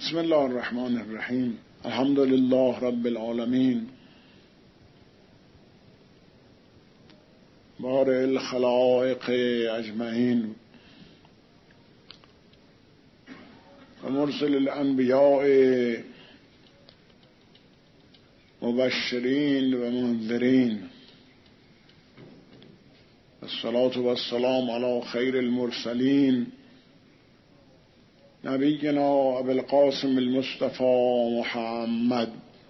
بسم الله الرحمن الرحیم. الحمد لله رب العالمین، بارئ الخلائق اجمعین و مرسل الانبیاء مبشرین و منذرین، الصلاة و السلام علی خیر المرسلین نبینا ابی القاسم المصطفى محمد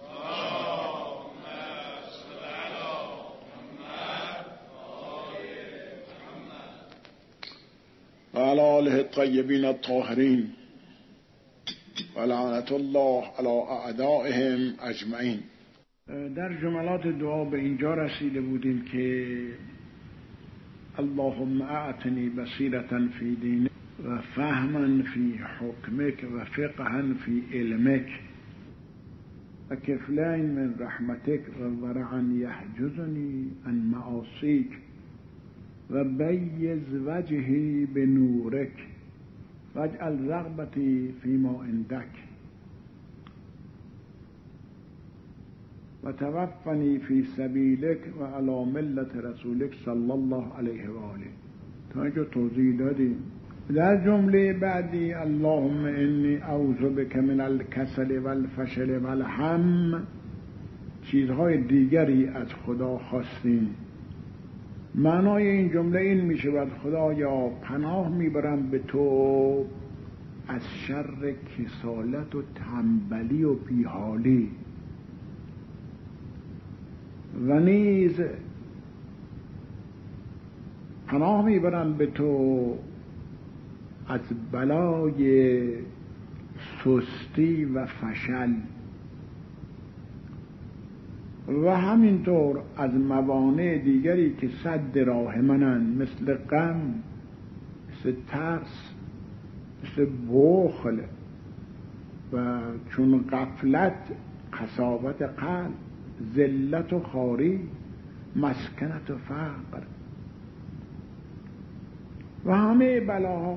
و علی آله الطیبین الطاهرین و لعنت الله علی اعدائهم اجمعین. در جملات دعا به اینجا رسیده بودیم که اللهم اعطنی بصیرة فی دینک و فهما فی حکمک و فقها فی علمک و کفلین من رحمتک و ورعا یحجزنی عن معاصیک و بیز وجهی بنورک واجعل رغبتی فیما عندک و توفنی فی سبیلک و علی ملت رسولک صلی الله علیه و آله. تا اینجا توضیح دادیم. در جمله بعدی اللهم انی اعوذ بک من الکسل و الفشل و الهم، چیزهای دیگری از خدا خواستیم. معنای این جمله این می شود خدایا پناه میبرم به تو از شر کسالت و تنبلی و بیحالی، و نیز پناه میبرم به تو از بلای سستی و فشل و همینطور از موانع دیگری که سد راه منن، مثل غم، مثل ترس، مثل بخل و چون غفلت، قساوت قلب، ذلت و خواری، مسکنت و فقر و همه بلاها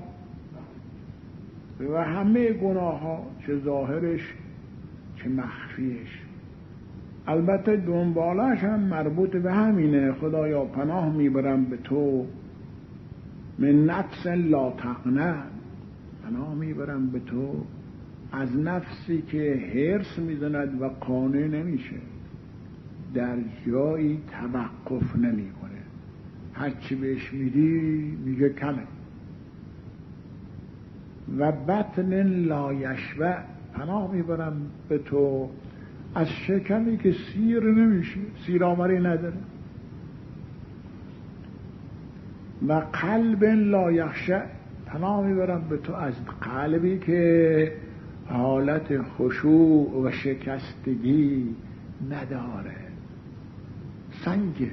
و همه گناه ها، چه ظاهرش چه مخفیش. البته دنبالش هم مربوط به همینه. خدایا پناه میبرم به تو من نفس لا تقنع، پناه میبرم به تو از نفسی که حرص میزند و قانع نمیشه، در جایی توقف نمیکنه، هرچی بهش میدی میگه کمه. و بطن لا یشبع، پناه میبرم به تو از شکمی که سیر نمیشه، سیرآوری نداره. و قلب لا یخشع، پناه میبرم به تو از قلبی که حالت خشوع و شکستگی نداره، سنگه.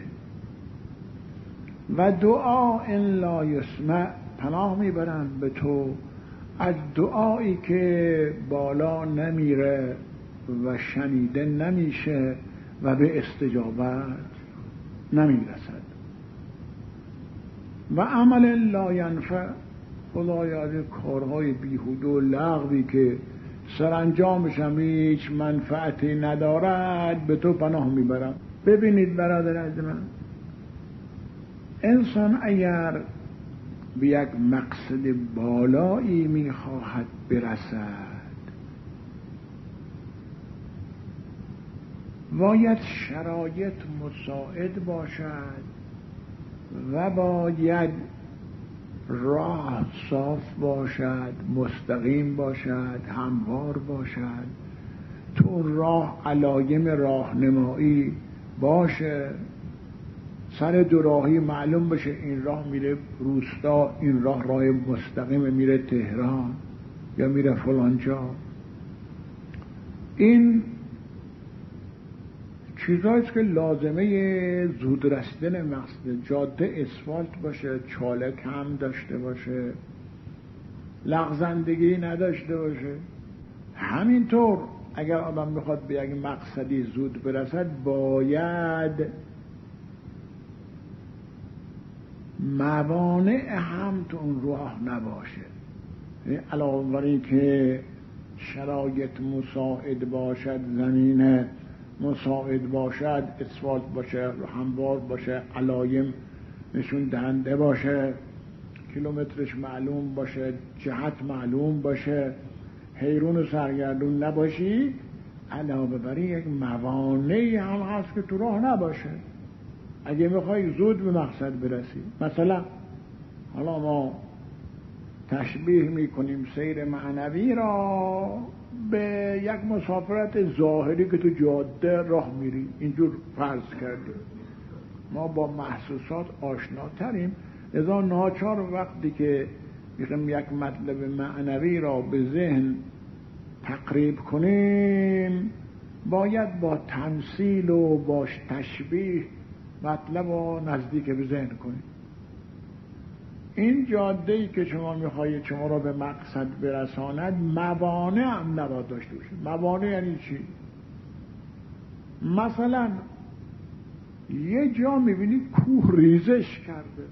و دعا لا یسمع، پناه میبرم به تو از دعایی که بالا نمیره و شنیده نمیشه و به استجابت نمیرسد. و عمل لا ینفع، خدایا از کارهای بیهوده و لغوی که سرانجامش هم هیچ منفعتی ندارد به تو پناه میبرم. ببینید برادر از من، انسان اگر به یک مقصد بالایی میخواهد برسد باید شرایط مساعد باشد و باید راه صاف باشد، مستقیم باشد، هموار باشد، تو اون راه علایم راهنمایی باشه، سر دوراهی معلوم بشه این راه میره روستا، این راه مستقیم میره تهران یا میره فلان جا. این چیزاییست که لازمه زود رسیدن مقصد. جاده اسفالت باشه، چاله کم داشته باشه، لغزندگی نداشته باشه. همینطور اگر آدم میخواد به یک مقصدی زود برسد باید موانع هم تو اون راه نباشه. علاوه بر این که شرایط مساعد باشد، زمینه مساعد باشد، اسفالت باشه، هموار باشه، علایم نشون دهنده باشه، کیلومترش معلوم باشه، جهت معلوم باشه، حیرون و سرگردون نباشی، علاوه بر یک موانعی هم هست که تو راه نباشه اگه میخوای زود به مقصد برسی. مثلا حالا ما تشبیه میکنیم سیر معنوی را به یک مسافرت ظاهری که تو جاده راه میری، اینجور فرض کردیم. ما با محسوسات آشناتریم، لذا ناچار وقتی که میخوایم یک مطلب معنوی را به ذهن تقریب کنیم باید با تمثیل و با تشبیه مطلب را نزدیک به ذهن کنیم. این جاده‌ای که شما میخواهید شما را به مقصد برساند موانع هم نباید داشته باشه. موانع یعنی چی؟ مثلا یه جا میبینید کوه ریزش کرده،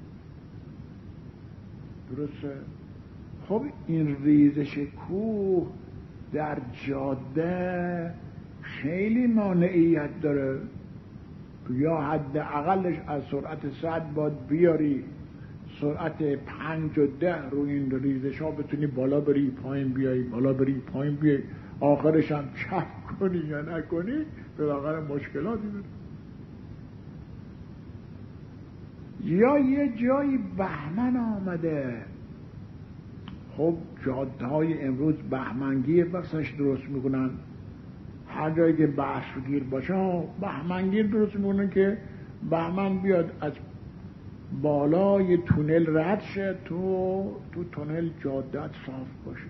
درسته؟ خب این ریزش کوه در جاده خیلی مانعیت داره، یا حد اقلش از سرعت 100 باید بیاری، سرعت 5 و 10 رو این ریزش ها بتونی بالا بری پایین بیایی، بالا بری پایین بیایی، آخرش هم چپ کنی یا نکنی بالاخره مشکلاتی داره. یا یه جایی بهمن آمده، خب جاده های امروز بهمنگیر بسش درست میکنن، هر جایی که بحثگیر باشه بهمنگیر درست میکنن که بهمن بیاد از بالای تونل رد شه تو تونل جاده صاف باشه.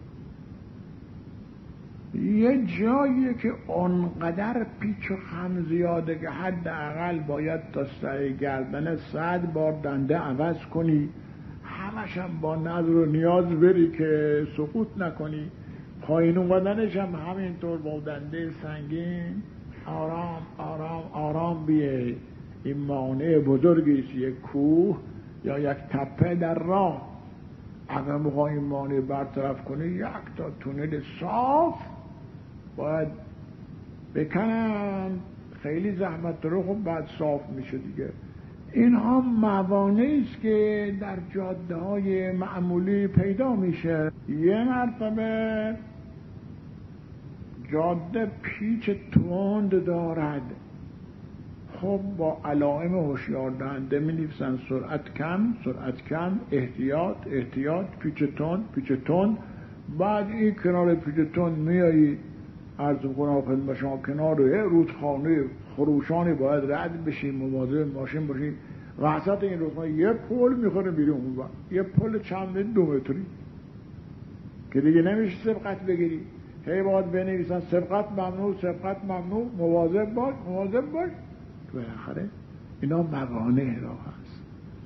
یه جایی که اونقدر پیچ و خم زیاده که حداقل باید تا سر گردن 100 بار دنده عوض کنی، همش هم با نظر و نیاز بری که سقوط نکنی، پایین اومدنش هم همینطور با دنده سنگین آرام آرام آرام بیه. این مانع بزرگیست، یک کوه یا یک تپه در راه. اگر میخوای این مانع برطرف کنی یک تا تونل صاف باید بکنن، خیلی زحمت داره، خب بعد صاف میشه دیگه. اینها موانعی است که در جاده های معمولی پیدا میشه. یه مرتبه جاده پیچ تند دارد، خب با علائم هشیار دهنده می نویسن سرعت کم، سرعت کم، احتیاط، احتیاط، پیچ تند، پیچ تند. بعد این کنار پیچ تند میایی عرض کنم خدمت شما کنار رودخانه خروشانی باید رد بشی، مواظب ماشین باشی. وسط این رودخانه یه پل میخوره بیرون اون وقت، یه پل چند 2 متری که دیگه نمیشه سبقت بگیری، هی باید بنویسن سبقت ممنوع، سبقت ممنوع، مواظب باش، مواظب باش. بالاخره اینا موانع راه هست.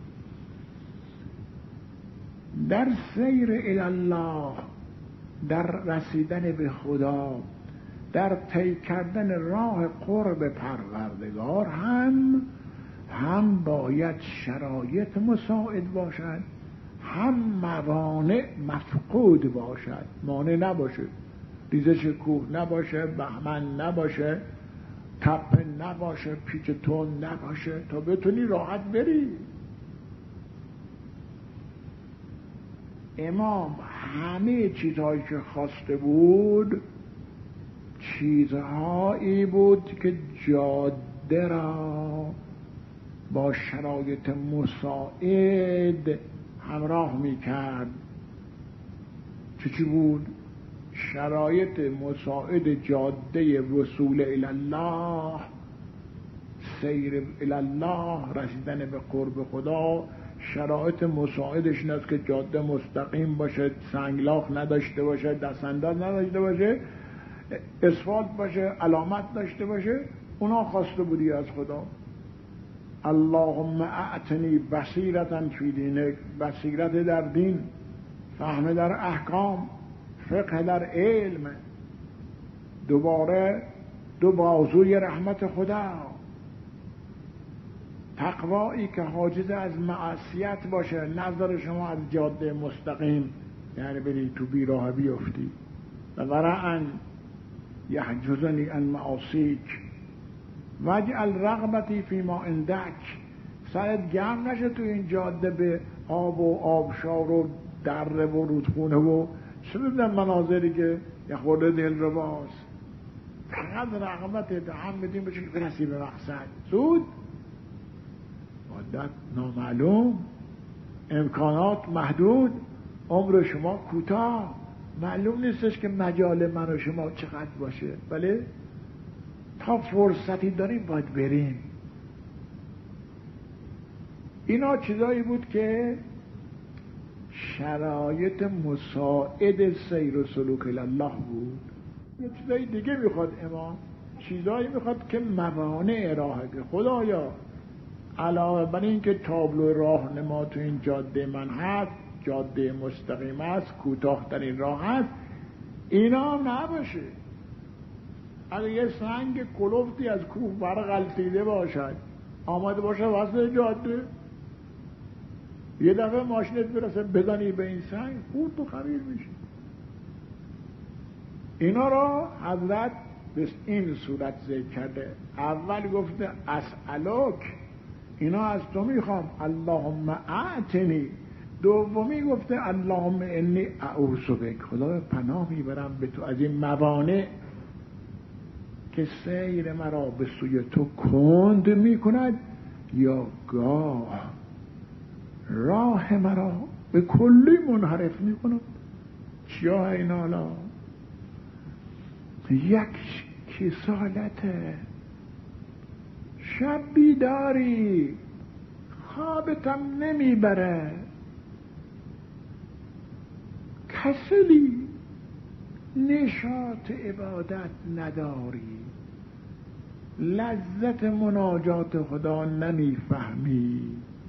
در سیر الله، در رسیدن به خدا، در طی کردن راه قرب پروردگار هم باید شرایط مساعد باشد، هم موانع مفقود باشد. مانع نباشه، ریزش کوه نباشه، بهمن نباشه، تپه نباشه، پیچ تند نباشه تا بتونی راحت بری. امام همه چیزهایی که خواسته بود چیزهایی بود که جاده را با شرایط مساعد همراه میکرد. چی بود؟ شرایط مساعد جاده وصول الله، سیر الله، رسیدن به قرب خدا. شرایط مساعدش این است که جاده مستقیم باشه، سنگلاخ نداشته باشه، دستانداز نداشته باشه، اسفالت باشه، علامت داشته باشه. اونا خواسته بودی از خدا. اللهم اعطنی بصیرتا فی دینک، بصیرت در دین، فهم در احکام، فقه در علم، دوباره 2 بازوی رحمت خدا، تقوایی که حاجز از معصیت باشه، نظر شما از جاده مستقیم یعنی بری تو بیراه بیفتی. و ورعا یحجزنی عن معاصیک واجعل رغبتی فیما عندک. سرت گرم نشه تو این جاده به آب و آبشار و دره و رودخونه و چه ببینم مناظری که یه خورده دل رو باز. فقط رغبت هم بدیم بچون برسی به مقصد. زود مدت نامعلوم، امکانات محدود، عمر شما کوتاه، معلوم نیستش که مجال من و شما چقدر باشه. بله تا فرصتی داریم باید بریم. اینا چیزایی بود که شرایط مساعد سیر و سلوک الله بود. یه چیزایی دیگه میخواد امام، چیزایی میخواد که موانع راهه. که خدایا علاوه بر این که تابلو راهنما تو این جاده من هست، جاده مستقیم است، کوتاه ترین راه هست، اینا هم نباشه. اگر یه سنگ کلفتی از کوه برغلطیده باشد، آمده باشه وسط جاده، یه دفعه ماشینت برسه بزنی به این سنگ، خود تو خمیر میشه. اینا را حضرت به این صورت ذکر کرده. اول گفته اسألک، اینا از تو میخوام، اللهم اعتنی. دومی گفته اللهم انی اعوذ بک، خدا پناه میبرم به تو از این موانع که سیر مرا به سوی تو کند میکند یا گاه راه مرا به کلی منحرف میکند. چیا این حالا؟ یک کسالت، شب بیداری، خوابتم نمیبره، کسلی، نشاط عبادت نداری، لذت مناجات خدا نمیفهمی،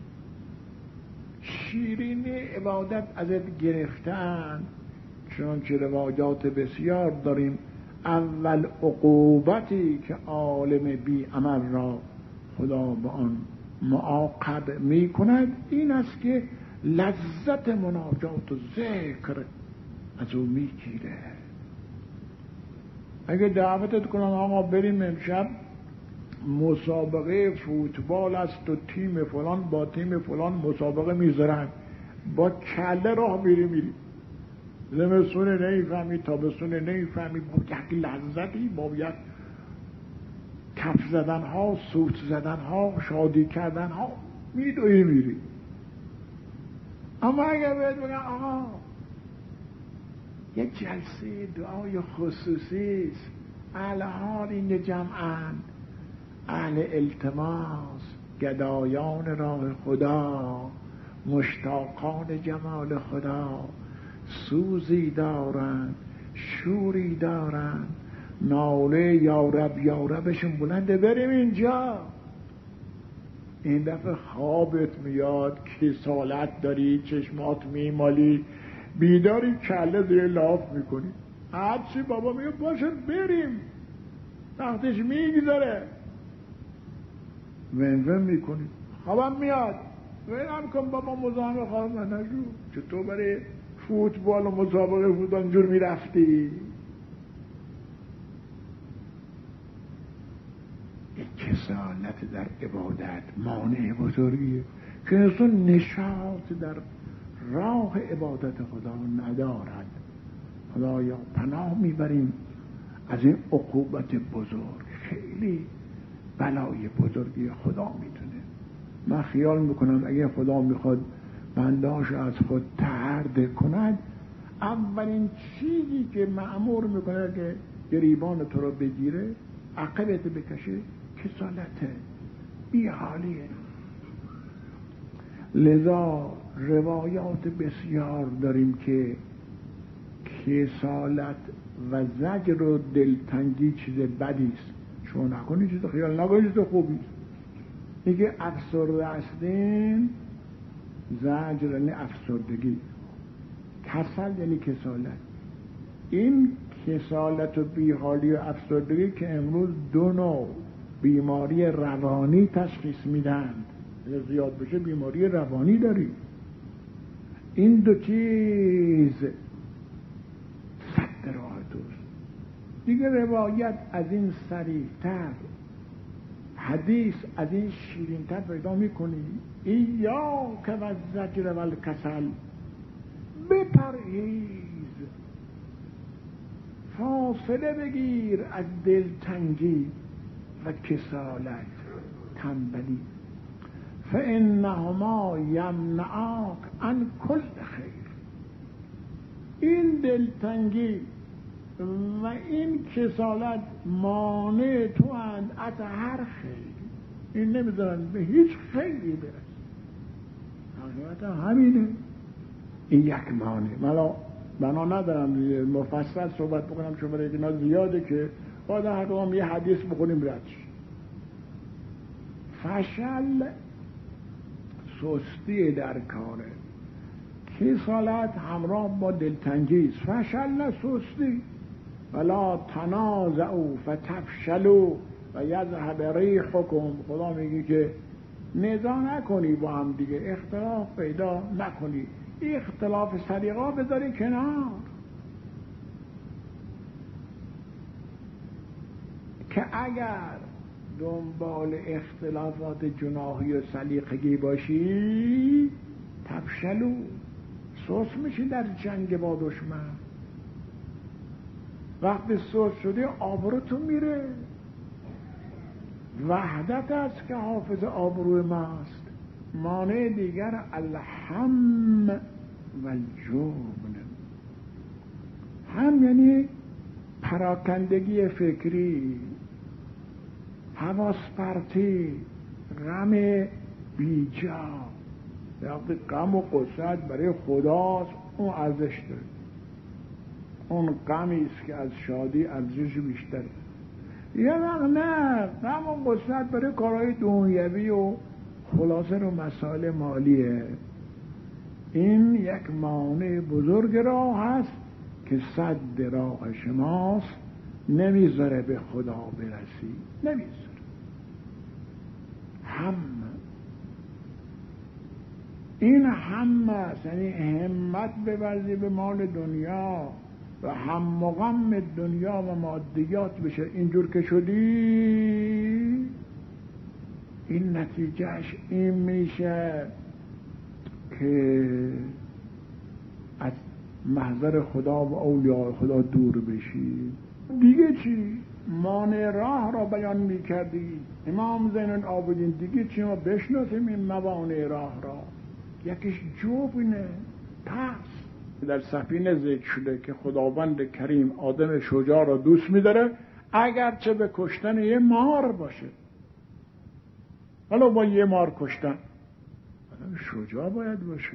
شیرین عبادت ازت گرفتن. چنانچه روایات بسیار داریم، اول عقوبتی که عالم بی عمل را خدا به آن معاقب می کند این است که لذت مناجات و ذکر از او می گیره. اگه دعوتت کنن آقا بریم امشب مسابقه فوتبال است و تیم فلان با تیم فلان مسابقه میذارن، با کله راه میری زمستون نمیفهمی، تابستون نمیفهمی، با یک لذتی، با یک کف زدن ها، سوت زدن ها، شادی کردن ها میری. اما اگر باید بگن آقا یک جلسه دعای خصوصی است، اهل حال این جمعن، اهل التماس، گدایان راه خدا، مشتاقان جمال خدا، سوزی دارن، شوری دارن، ناله یاربشون بلنده، بریم اینجا. این دفعه خوابت میاد، کسالت داری، چشمات میمالی، بیداری کله زیر لاف میکنی. هرچی بابا میگه باشه بریم، وقتش میگذاره، ون میکنی، خوابم میاد، ونم کن بابا، مزاحم خواب من نشو. چطور برای فوتبال و مسابقه فوتبال اینجور میرفتی؟ یک کسالت در عبادت مانع بزرگیه که انسان نشاط در راه عبادت خدا ندارد. خدایا پناه میبریم از این عقوبت بزرگ، خیلی بلای بزرگی خدا میدونه. من خیال میکنم اگه خدا میخواد بندهاش از خود طرد کند، اولین چیزی که مأمور میکنه که گریبان تو رو بگیره، عقبت بکشه، کسالته، بیحالیه. لذا روایات بسیار داریم که کسالت و زجر و دلتنگی چیز بدیست. شما نکنی چیز خیال نکنی چیز خوبیست. میگه افسرده هستیم، زجر یعنی افسردگی، کسل یعنی کسالت. این کسالت و بیحالی و افسردگی که امروز دو نوع بیماری روانی تشخیص میدن، اگر زیاد بشه بیماری روانی داری. این دو چیز سد راه تو، دیگه روایت از این صریح‌تر، حدیث از این شیرین‌تر پیدا می‌کنی. ایاک و الزجر و الکسل، بپرهیز، فاصله بگیر از دلتنگی و کسالت، تنبلی. فانهما یمنعاک عن کل خیر. این دلتنگی و این کسالت مانع تو اند از هر خیر. این نمیذارن به هیچ خیری برسی. حقیقتا همینه. این یک مانع. من بنا ندارم مفصل صحبت بکنم، چون برای اینا زیاده که باید هر کدام یه حدیث بخونیم ردش. فشل سستی در کاره، کسالت همراه با دلتنگی است. فشل سستی، ولا تنازعوا فتفشلوا و یذهب ریحکم. خدا میگه که نزاع نکنی با هم دیگه، اختلاف پیدا نکنی، اختلاف سلیقه بذاری کنار. که اگر دنبال اختلافات جناحی و سلیقگی باشی تفشلو، سوس میشی در جنگ با دشمن. وقتی سوس شدی آبروتو میره. وحدت است که حافظ آبروی ماست. مانع دیگر الهم و الجبن. هم یعنی پراکندگی فکری، حواس پرتی، غم بیجا. وقتی غم و قصد برای خداست اون ارزش داره، اون غمی است که از شادی ارزش بیشتره. یه وقت نه، غم و قصد برای کارهای دنیوی و خلاصه رو مسائل مالیه. این یک مانع بزرگ راه هست که صد راه شماست، نمیذاره به خدا برسی، نمیذاره. هم این هم است، یعنی همت ببرزی به مال دنیا و هم و غم دنیا و مادیات بشه. اینجور که شدی این نتیجهش این میشه که از محضر خدا و اولیاء خدا دور بشی. دیگه چی؟ مانع راه را بیان میکردی امام زین العابدین. دیگه چی؟ ما بشناسیم این موانع راه را. یکیش جبنه، ترس. در سفینه ذکر شده که خداوند کریم آدم شجاع را دوست می‌داره اگرچه به کشتن یه مار باشه. حالا با یه مار کشتن شجاع باید باشه.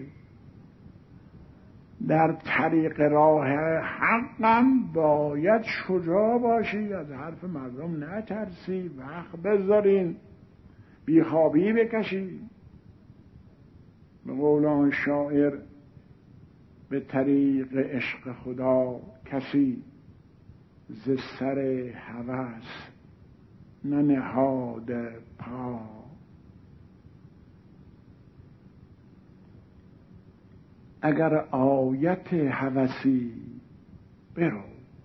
در طریق راه حقم باید شجاع باشی، از حرف مردم نترسی، وقت بذارین، بیخوابی بکشی. به قول آن شاعر به طریق عشق خدا کسی ز سر هوس ننهاد پا. اگر آیت هوسی برو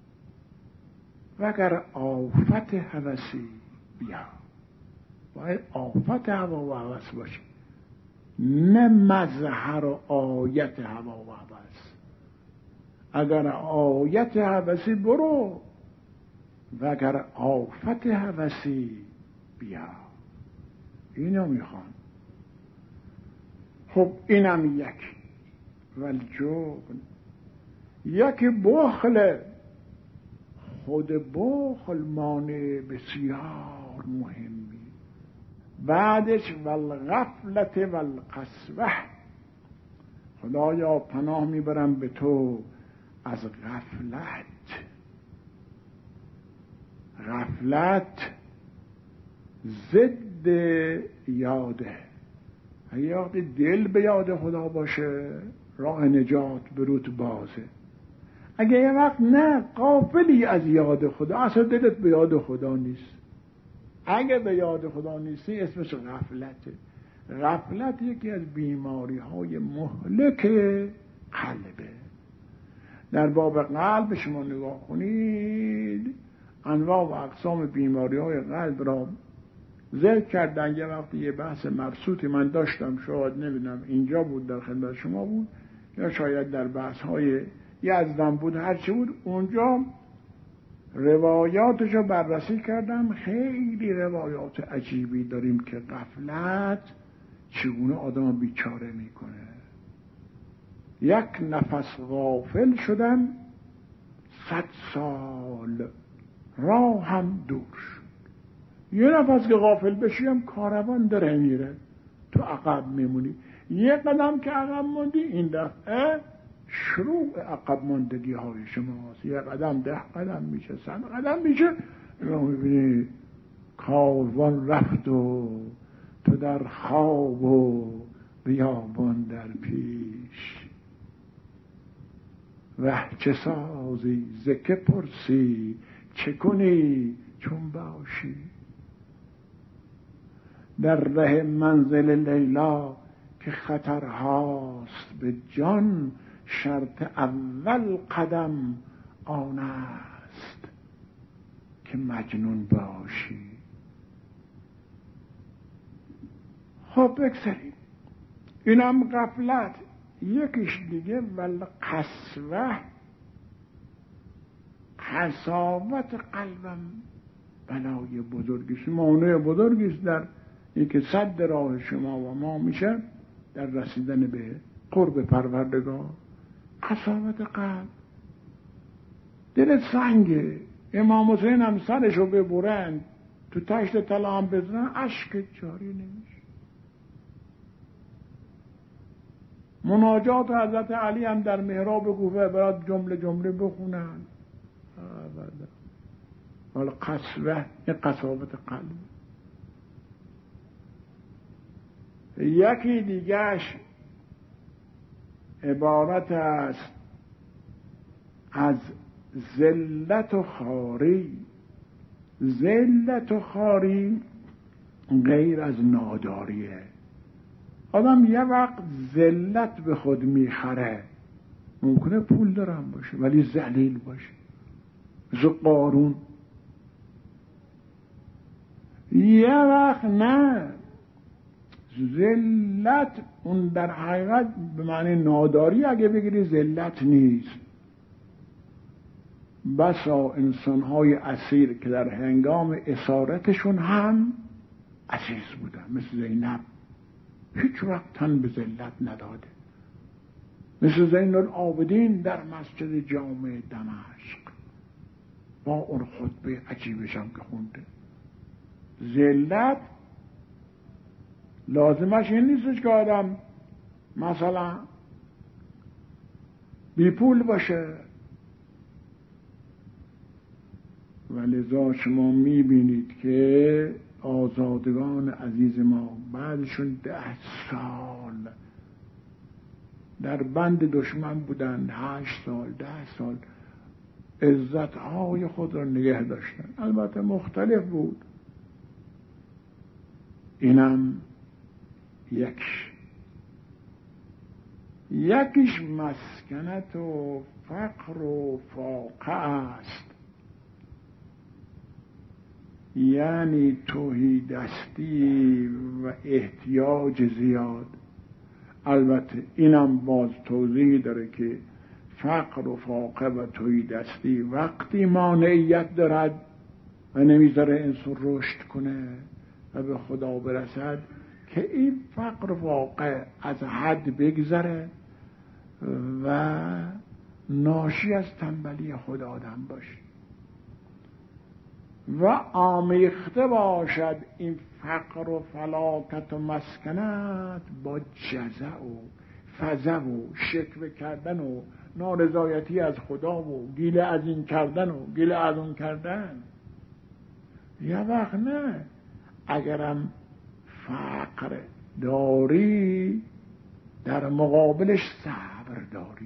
و اگر آفت هوسی بیا. باید آفت هوا و هوس باشه، نه مظهر و آیت هوا و هوس. اگر آیت هوسی برو و اگر آفت هوسی بیا. اینو میخوان. خب اینم یک. والجبن یک بخل. خود بخل مانع بسیار مهمی. بعدش والغفلت والقسوه. خدایا پناه میبرم به تو از غفلت. غفلت ضد یاده. اگه وقتی دل به یاد خدا باشه راه نجات به روت بازه. اگه یه وقت نه، غافلی از یاد خدا، اصلا دلت به یاد خدا نیست. اگه به یاد خدا نیستی اسمش غفلته. غفلت یکی از بیماری های مهلک قلبه. در باب قلب شما نگاه کنید، انواع و اقسام بیماری‌های قلب را ذکر کردن. یه وقتی یه بحث مبسوطی من داشتم، شاید نمیدونم اینجا بود در خدمت شما بود یا شاید در بحث‌های یزدان بود، هرچی بود، اونجا روایاتش رو بررسی کردم. خیلی روایات عجیبی داریم که غفلت چگونه آدم بیچاره میکنه. یک نفس غافل شدم 100 سال راه هم دور شد. یه نفس که غافل بشیم کاروان داره میره، تو عقب میمونی. یه قدم که عقب موندی، این دفعه شروع عقب ماندگی های شماست. یه قدم 10 قدم میشه، 100 قدم میشه، رو میبینی کاروان رفت و تو در خواب و بیابان در پیش. وه چه سازی ز که پرسی، چه کنی چون باشی. در ره منزل لیلا که خطرهاست به جان، شرط اول قدم آن است که مجنون باشی. خب بگذاریم اینم غفلت. یکیش دیگه ول قسوه، قساوت قلبم بلای بزرگیست، مانع بزرگیست در اینکه صد راه شما و ما میشه در رسیدن به قرب پروردگار. قساوت قلب، دلت سنگه. امام حسین هم سرشو ببرن تو تشت طلا هم بزنن اشک جاری نمیشه. مناجات حضرت علی هم در محراب کوفه برات جمله جمله بخونن. حالا قسوه، این قساوت قلب. یکی دیگهش عبارت است از ذلت و خواری. ذلت و خواری غیر از ناداریه. آدم یه وقت ذلت به خود میخره، ممکنه پول دارم باشه ولی ذلیل باشه، مثل قارون. یه وقت نه، ذلت اون در حقیقت به معنی ناداری اگه بگیری ذلت نیست. بسا انسان‌های اسیر که در هنگام اسارتشون هم عزیز بودن، مثل زینب، هیچ وقت تن به ذلت نداده، مثل زین العابدین در مسجد جامع دمشق با اون خطبه عجیبش هم که خونده. ذلت لازمش این نیستش که آدم مثلا بی پول باشه. ولذا شما میبینید که آزادگان عزیز ما بعدشون 10 سال در بند دشمن بودن، 8 سال 10 سال عزتهای خود را نگه داشتن. البته مختلف بود. اینم یکیش مسکنت و فقر و فاقه است، یعنی تهیدستی و احتیاج زیاد. البته اینم باز توضیح داره که فقر و فاقه و تهیدستی وقتی مانعیت دارد و نمیذاره انسان رشد کنه و به خدا برسد که این فقر و فاقه از حد بگذره و ناشی از تنبلی خود آدم باشه و آمیخته باشد این فقر و فلاکت و مسکنت با جزع و فزع و شکوه کردن و نارضایتی از خدا و گیله از این کردن و گیله از اون کردن. یه وقت نه، اگرم فقر داری در مقابلش صبر داری،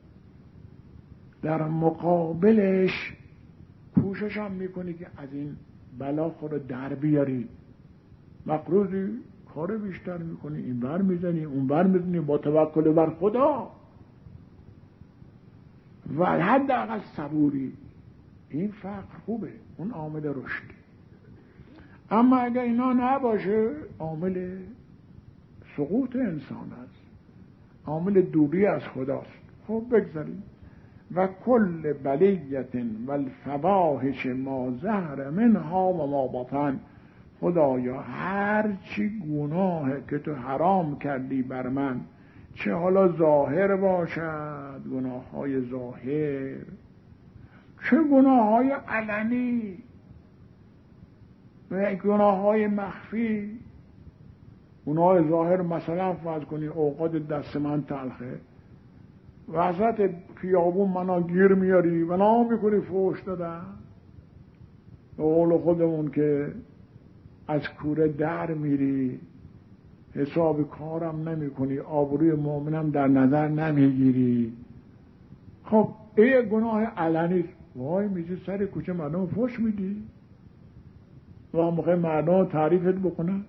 در مقابلش کوشش هم میکنی که از این بلا خود در بیاری. مقروضی کار بیشتر میکنی، این بر میزنی اون بر میزنی با توکل بر خدا و حداقل صبوری. این فقر خوبه، اون عامل رشد. اما اگر اینا نباشه عامل سقوط انسان است، عامل دوری از خداست. خب بگذاریم. و کل بلیت و الفواحش ما ظهر منها و ما بطن. خدایا هر چی گناه که تو حرام کردی بر من، چه حالا ظاهر باشد، گناه های ظاهر، چه گناه های علنی و گناه های مخفی. گناه ظاهر مثلا فرض کنی اوقات دست من تلخه، وسط خیابون منا گیر میاری و نام میکنی فوش دادن، به قول خودمون که از کوره در میری، حساب کارم نمی کنی، آبروی مؤمنم در نظر نمیگیری. خب این گناه علنی، وای میزی سر کوچه مردم فوش میدی و موقع مردم تعریفت بکنن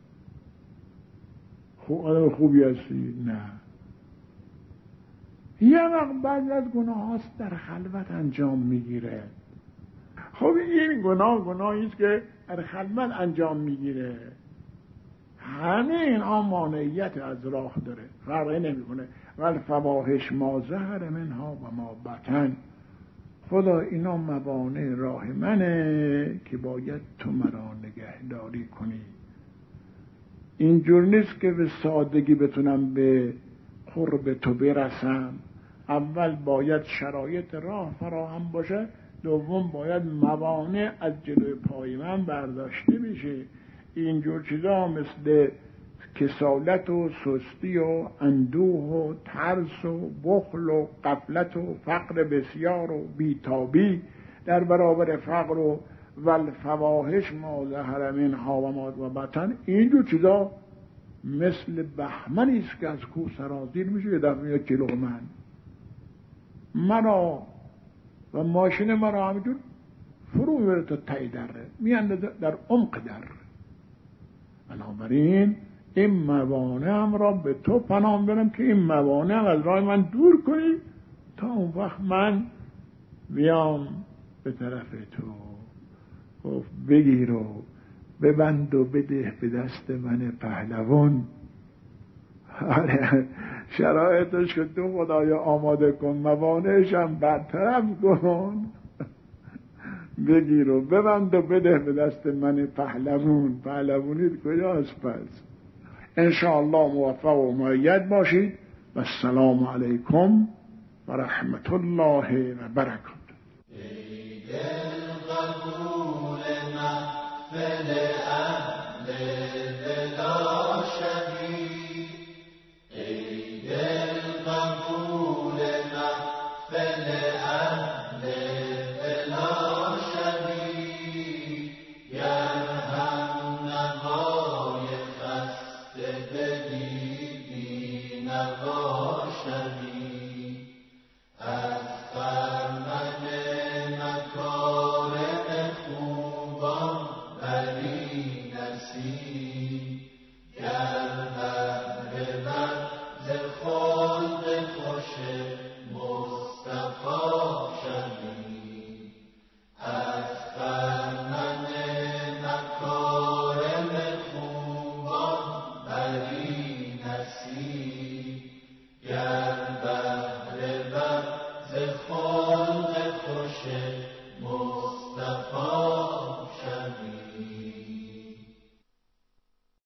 آدم خوبی هستی. نه، یه وقت بعضی از گناه هاست در خلوت انجام میگیره. خب این گناهی است که در خلوت انجام میگیره، همه اینها مانعیت از راه داره، فرقی نمیکنه. ولی فواحش ما ظهر منها و ما بطن. خدا اینا موانع راه منه که باید تو مرا نگهداری کنی. اینجور نیست که به سادگی بتونم به قرب تو برسم. اول باید شرایط راه فراهم باشه، دوم باید موانع از جلوی پای من برداشته بشه. اینجور چیزا مثل کسالت و سستی و اندوه و ترس و بخل و غفلت و فقر بسیار و بیتابی در برابر فقر و والفواحش ما ظهر منها و ما بطن، اینجور چیزا مثل بهمنی است که از کوه سرازیر میشه، یه دفعه میاد جلو مرا و ماشین مرا همینجور فرو میبره تا ته دره، میاندازه در عمق در. بنابراین این موانع هم را به تو پناه میبرم که این موانع از راه من دور کنی تا اون وقت من بیام به طرف تو. خب بگیر و ببند و بده به دست من پهلوان. شرایطش که تو خدایا آماده کن، موانعش هم برطرف کن. بگیر و ببند و بده به دست من پهلوان. پهلوانیت کجاست پس؟ انشاءالله موفق و مؤید باشید و السلام علیکم و رحمت الله و برکاته.